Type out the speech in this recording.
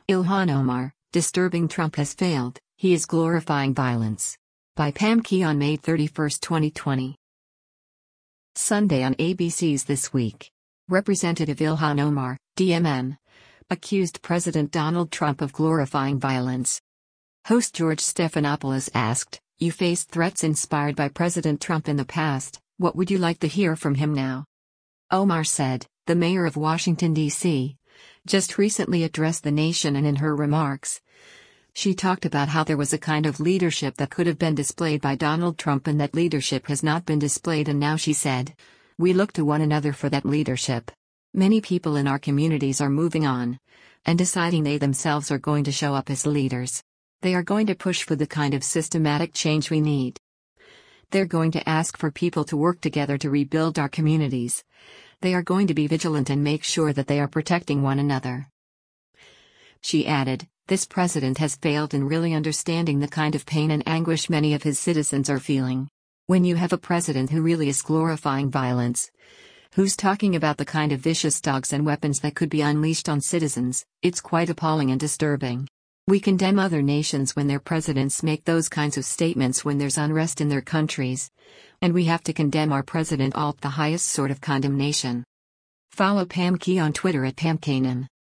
Ilhan Omar, disturbing Trump has failed, he is glorifying violence. By Pam Key on May 31, 2020. Sunday on ABC's This Week. Representative Ilhan Omar, DMN, accused President Donald Trump of glorifying violence. Host George Stephanopoulos asked, "You faced threats inspired by President Trump in the past, what would you like to hear from him now?" Omar said, the mayor of Washington, D.C., just recently addressed the nation, and in her remarks, she talked about how there was a kind of leadership that could have been displayed by Donald Trump and that leadership has not been displayed, and now she said, "We look to one another for that leadership. Many people in our communities are moving on and deciding they themselves are going to show up as leaders. They are going to push for the kind of systematic change we need. They're going to ask for people to work together to rebuild our communities. They are going to be vigilant and make sure that they are protecting one another." She added, "This president has failed in really understanding the kind of pain and anguish many of his citizens are feeling. When you have a president who really is glorifying violence, who's talking about the kind of vicious dogs and weapons that could be unleashed on citizens, it's quite appalling and disturbing. We condemn other nations when their presidents make those kinds of statements when there's unrest in their countries. And we have to condemn our president all, the highest sort of condemnation." Follow Pam Key on Twitter at PamKanan.